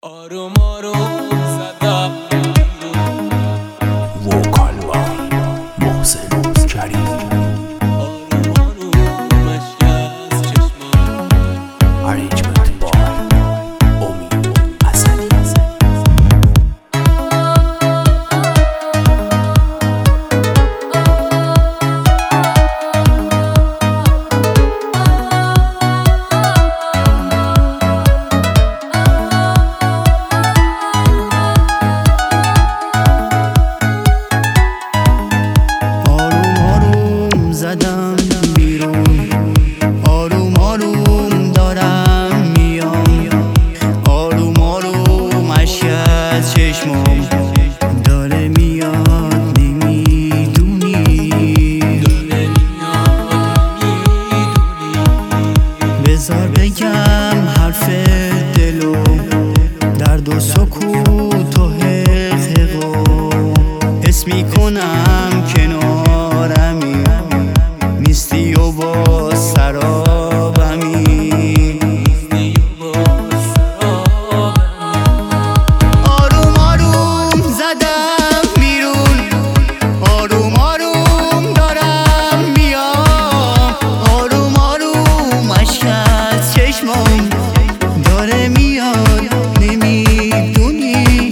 آروم آروم زدم وکالوار محسن کریمی آروم آروم مشی از چشمم ارنجمنت بار امید حسنی چشمم داره میاد نمیدونی بذار بگم حرف دلو درد و سکوت و حقیقو حس میکنم کنارمی نیستی و با سرابمی داره میاد نمیدونی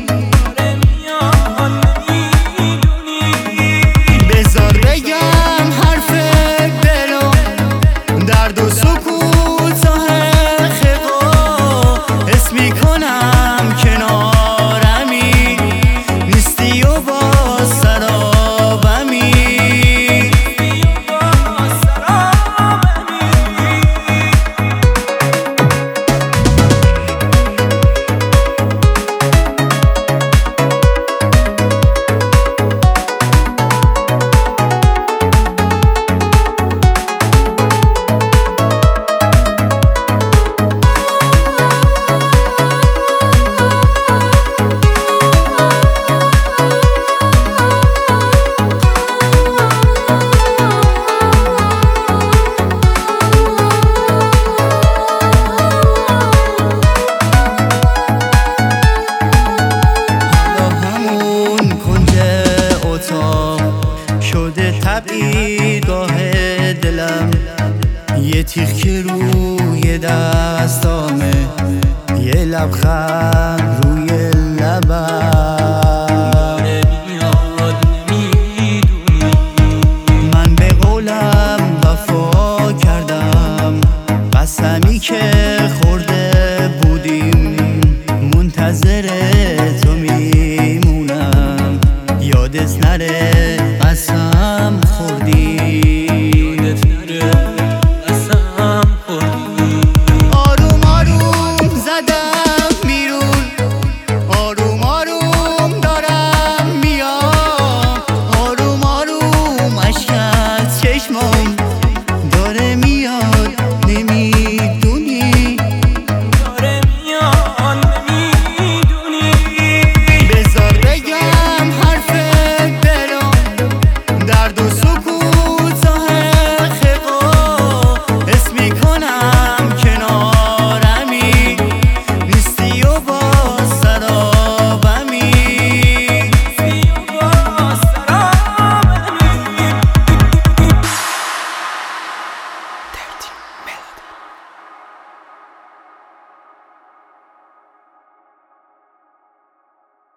بذار بگم حرف دلو درد و سکوت و حقیقو حس میکنم کنارمی نیستی و با سرابمی شده تبعیدگاه دلم یه تیغ که روی دستامه یه لبخند